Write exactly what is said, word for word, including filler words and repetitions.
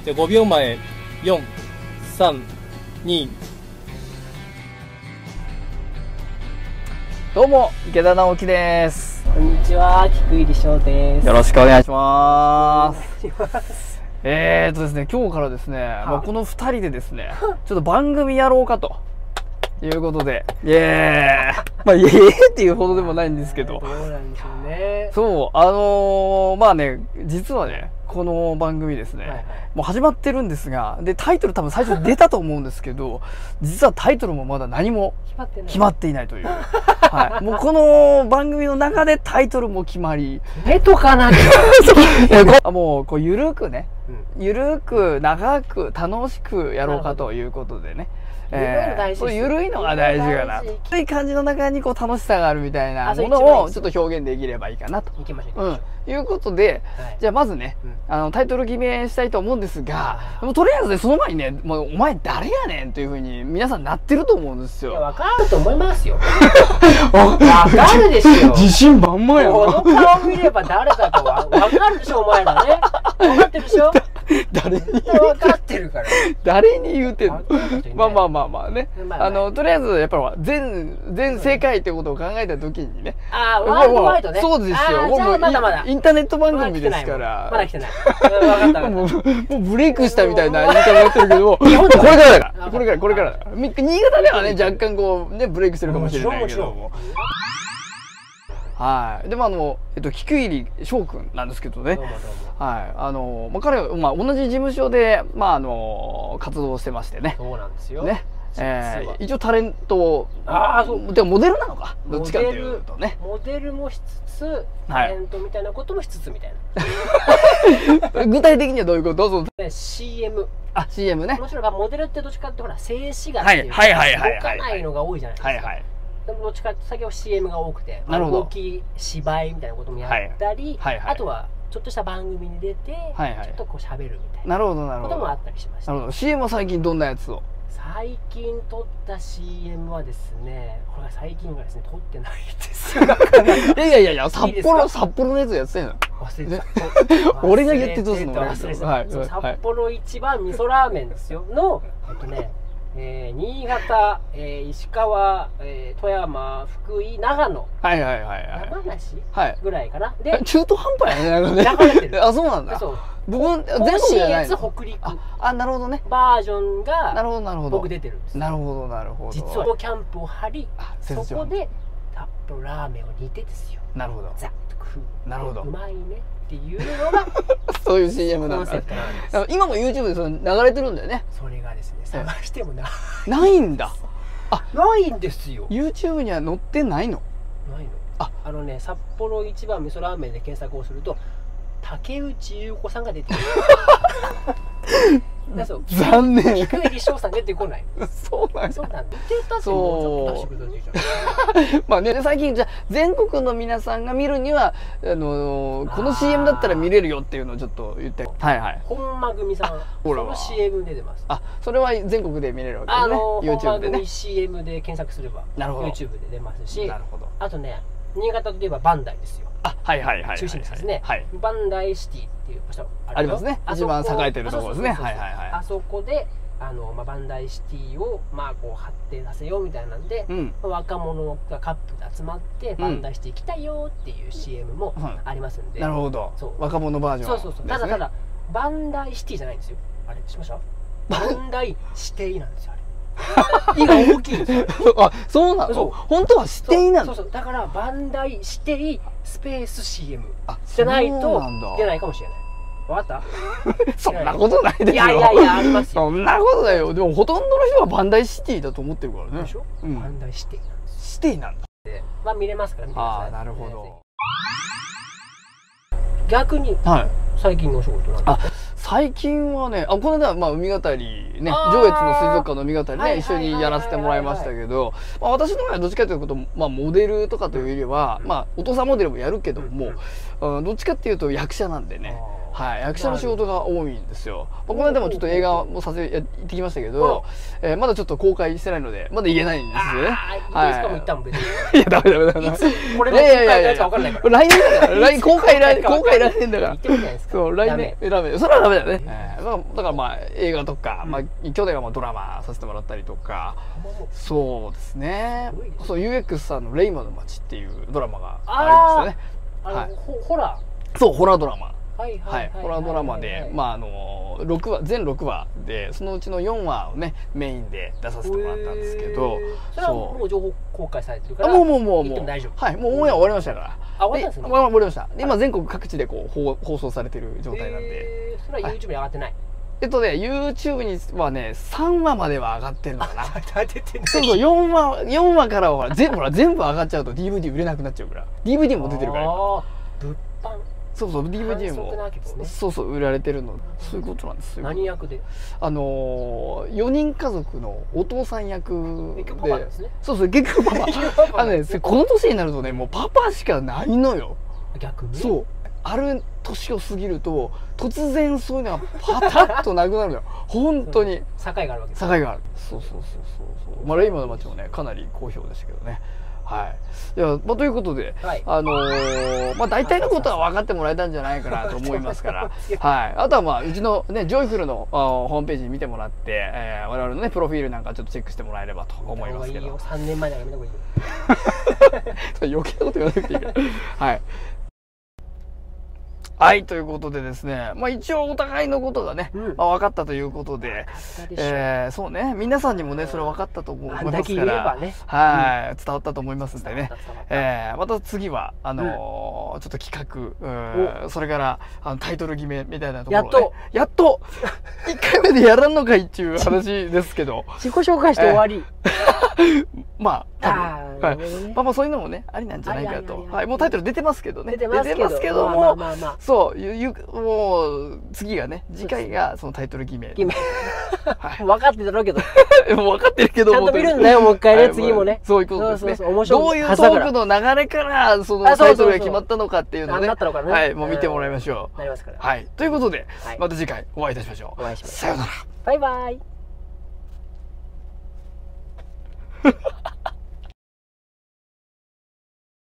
じゃあごびょうまえ、よん、さん、に。 どうも、池田直樹です。 こんにちは、菊入翔です。 よろしくお願いします。えーとですね、今日からですね、まあ、このふたりでですね、ちょっと番組やろうかということで、イエーイまあ、イエーイっていうほどでもないんですけど、 どうなんでしょうね。 そう、あのー、まあね、実はね、この番組ですね、はいはい、もう始まってるんですが、で、タイトル多分最初出たと思うんですけど、実はタイトルもまだ何も決まっていないという。はい。もうこの番組の中でタイトルも決まり。 えとかなそう。もう、こう、ゆるくね、ゆるく、長く、楽しくやろうかということでね。そういう緩いのが大事かな。そういう感じの中にこう楽しさがあるみたいなものをちょっと表現できればいいかなと。 いきましょう。 うん。いうことで、じゃあまずね、あのタイトル決めしたいと思うんですが、もうとりあえずねその前にね、もうお前誰やねんというふうに皆さんなってると思うんですよ。 いやわかると思いますよ。わかるでしょ。 自信満々やな。 この顔見れば誰だかわかるでしょお前らね。わかってるでしょ。 誰に分かってるから。 誰に言うてんの。まあまあまあまあね。あのとりあえずやっぱり全全正解ってことを考えた時にね。 ああワールドワイドね。 そうですよ。 もうまだまだインターネット番組ですから。 まだ来てない。分かった。 もうブレイクしたみたいな言い方やってるけど、これからだから。これからこれから。新潟ではね若干こうねブレイクしてるかもしれないけども。はい。でもあの、えっと、菊入翔くんなんですけどね。はい。あの、まあ、彼は、まあ、同じ事務所で、まあ、あの、活動してましてね。 そうなんですよ。 ね。えー、一応タレントを、 ああ、そう。 でもモデルなのか。どっちかっていうとね。 モデルもしつつ、タレントみたいなこともしつつみたいな。具体的にはどういうこと？そのシーエム。 あ、シーエム ね。 もちろんモデルってどっちかってほら、静止画っていうか、動かないのが多いじゃないですか。はいはい。どっちかって先は シーエム が多くて、動き芝居みたいなこともやったり、あとはちょっとした番組に出てちょっとこう喋るみたいなこともあったりしました。 なるほど。 シーエム は最近どんなやつを？ 最近撮った シーエム はですね、これは最近はですね撮ってないですよ。 いやいやいやいや、札幌札幌のやつやってんの。忘れた。俺が言ってどうすんの？ 忘れた。札幌一番味噌ラーメンですよのえっとね。えー、新潟、えー、石川、えー、富山、福井、長野、 はいはいはいはい、 山梨、はい、ぐらいかな。で中途半端やね。 流れてる。 あ、そうなんだ。そう僕全国じゃないの。 北陸あ、なるほどね。 バージョンがなるほどなるほど僕出てるんです。 なるほどなるほど。 実はキャンプを張り、そこで札幌ラーメンを煮てですよ。 なるほど。 ザッと食う。 なるほど。 うまいねっていうのがそういう シーエム なんだ。今も YouTube でその流れてるんだよね。 それがですね、探してもない。 ないんだ。 あ、ないんですよ。 YouTube には載ってないの？ ないの。あ、あのね、札幌一番味噌ラーメンで検索をすると竹内優子さんが出てくる。だそう残念。 菊入翔さん出てこない。 そうなんだ。 そうなんだ。出たってもうちょっと出してくれたじゃん。 まあね、最近じゃ全国の皆さんが見るにはあのこの シーエム だったら見れるよっていうのをちょっと言って。はいはい。 本間組さん、その シーエム 出てます。 あ、それは全国で見れるわけですね。 あの YouTube でね。 本間組 シーエム で検索すれば YouTube で出ますし、 なるほど。 あとね、新潟といえばバンダイですよ。 あ、はいはいはい。 中心地ですね。バンダイシティっていう場所ありますね。一番栄えてるところですね。はいはいはい。 あそこであのまあバンダイシティをまあこう発展させようみたいなんで、若者がカップルで集まってバンダイシティ来たよっていう シーエム もありますんで。 なるほど。若者バージョン。 そうそうそう。ただただバンダイシティじゃないんですよ。あれしました？バンダイシティなんですよ。いが大きいんですよ。 あ、そうなの？本当は指定なの？ そうそう。だからバンダイ指定スペース シーエム じゃないと出ないかもしれない。わかった？ そんなことないですよ。 いやいやいやありますよ。 そんなことないよ。でもほとんどの人はバンダイシティだと思ってるからね。 でしょ？バンダイシティなんです。 シティなんだ。 まあ見れますから見てください。 ああ、なるほど。 逆に最近のお仕事なんですか？ 最近はね、あ、この間、まあ、海語りね、上越の水族館の海語りね、一緒にやらせてもらいましたけど、まあ、私の場合はどっちかというと、まあ、モデルとかというよりは、まあ、お父さんモデルもやるけども、どっちかっていうと役者なんでね、 はい、役者の仕事が多いんですよ。この間もちょっと映画も撮影行ってきましたけど、えー、まだちょっと公開してないのでまだ言えないんですよね。 はい。いつかも言ったもん別に。 いやダメダメダメ。 いつこれの公開のやつか分かんないから。 来年だから。来年公開来年公開来年だから。 言ってるじゃないですか。 そう来年ダメ。それはダメだよね。えー、だからまあ映画とか、まあ去年はまあドラマさせてもらったりとか、そうですね。そう ユーエックス さんのレイマの街っていうドラマがありましたね。 はい。ホラー。そうホラードラマ。 はい、 ホラードラマで、まああのろくわ全ろくわでそのうちのよんわをねメインで出させてもらったんですけど、 それはもう情報公開されてるから、 もうもうもうもう大丈夫。 はい、もうオンエア終わりましたから。 あ、終わったんですね。 終わりました。で今全国各地でこう放送されてる状態なんで。 それは YouTube に上がってない。 えっとね YouTube にはねさんわまでは上がってるのかな。 出てない。 そうそうよんわよんわからは全部ほら全部上がっちゃうと ディーブイディー 売れなくなっちゃうから。ディーブイディー も出てるから。 物販。 そうそう ディーブイディー もそうそう売られてるのそういうことなんですよ。 何役で？ あのよにん家族のお父さん役で、 パパですね。 そうそう結局パパあのねこの年になるとねもうパパしかないのよ。 逆に？そうある年を過ぎると突然そういうのがパタッとなくなるのよ。本当に境があるわけです。 境がある。そうそうそうそうそう。まあレイマの街もねかなり好評でしたけどね。はい、いや、まあ、ということで、はい、あのー、まあ大体のことは分かってもらえたんじゃないかなと思いますから、はい、あとはまあうちのねジョイフルのホームページ見てもらって、えー、我々のねプロフィールなんかちょっとチェックしてもらえればと思いますけど。 さんねんまえだから見た方がいいよ。 余計なこと言わなくていいから。はい。はい、ということでですね、まあ一応お互いのことがね、うん、まあ、分かったということで、えー、そうね、皆さんにもね、それ分かったと思いますから、ね、はい、うん、伝わったと思いますんでね、えー、また次は、あのーうん、ちょっと企画、それからあのタイトル決めみたいなところ、ね、やっと、やっと、いっかいめでやらんのかいっていう話ですけど。 自己紹介して終わり。 まあ、はい、まあまあそういうのもね、ありなんじゃないかと。はい、もうタイトル出てますけどね。 出てますけども、そうゆゆもう次がね次回がそのタイトル決め決め分かってたろうけどもう分かってるけどちゃんと見るんだよもう一回ね次もねそういうことですね。どういうトークの流れからそのタイトルが決まったのかっていうのをねはいもう見てもらいましょう。なりますから。はいということでまた次回お会いいたしましょう。さようなら。 バイバイ。